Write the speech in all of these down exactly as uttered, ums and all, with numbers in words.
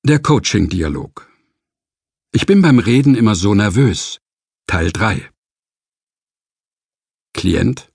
Der Coaching-Dialog. Ich bin beim Reden immer so nervös. Teil drei. Klient.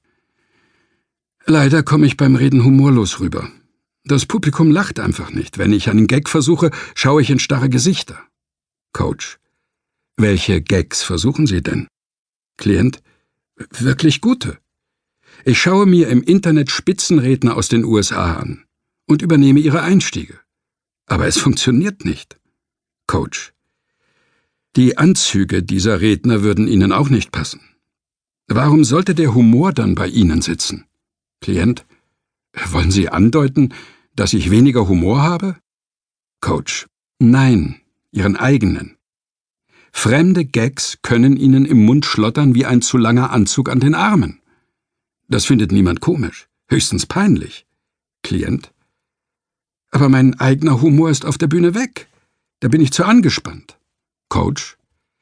Leider komme ich beim Reden humorlos rüber. Das Publikum lacht einfach nicht. Wenn ich einen Gag versuche, schaue ich in starre Gesichter. Coach. Welche Gags versuchen Sie denn? Klient. Wirklich gute. Ich schaue mir im Internet Spitzenredner aus den U S A an und übernehme ihre Einstiege. Aber es funktioniert nicht. Coach. Die Anzüge dieser Redner würden Ihnen auch nicht passen. Warum sollte der Humor dann bei Ihnen sitzen? Klient. Wollen Sie andeuten, dass ich weniger Humor habe? Coach. Nein, Ihren eigenen. Fremde Gags können Ihnen im Mund schlottern wie ein zu langer Anzug an den Armen. Das findet niemand komisch, höchstens peinlich. Klient. Aber mein eigener Humor ist auf der Bühne weg. Da bin ich zu angespannt. Coach.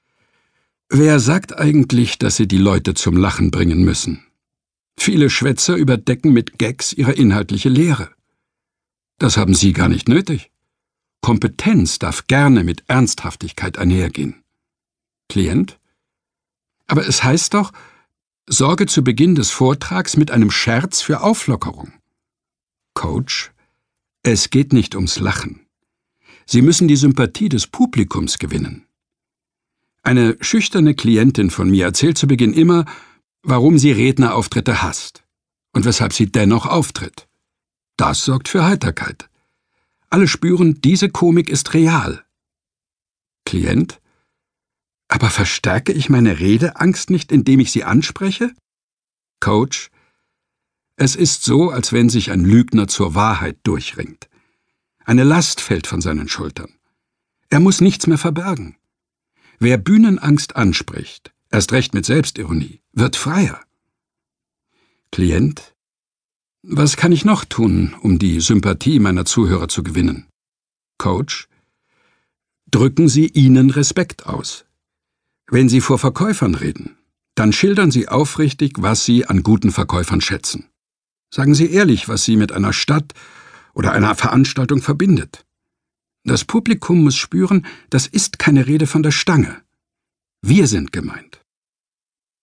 Wer sagt eigentlich, dass Sie die Leute zum Lachen bringen müssen? Viele Schwätzer überdecken mit Gags ihre inhaltliche Lehre. Das haben Sie gar nicht nötig. Kompetenz darf gerne mit Ernsthaftigkeit einhergehen. Klient. Aber es heißt doch, sorge zu Beginn des Vortrags mit einem Scherz für Auflockerung. Coach. Es geht nicht ums Lachen. Sie müssen die Sympathie des Publikums gewinnen. Eine schüchterne Klientin von mir erzählt zu Beginn immer, warum sie Rednerauftritte hasst und weshalb sie dennoch auftritt. Das sorgt für Heiterkeit. Alle spüren, diese Komik ist real. Klient. Aber verstärke ich meine Redeangst nicht, indem ich sie anspreche? Coach. Es ist so, als wenn sich ein Lügner zur Wahrheit durchringt. Eine Last fällt von seinen Schultern. Er muss nichts mehr verbergen. Wer Bühnenangst anspricht, erst recht mit Selbstironie, wird freier. Klient. Was kann ich noch tun, um die Sympathie meiner Zuhörer zu gewinnen? Coach. Drücken Sie ihnen Respekt aus. Wenn Sie vor Verkäufern reden, dann schildern Sie aufrichtig, was Sie an guten Verkäufern schätzen. Sagen Sie ehrlich, was Sie mit einer Stadt oder einer Veranstaltung verbindet. Das Publikum muss spüren, das ist keine Rede von der Stange. Wir sind gemeint.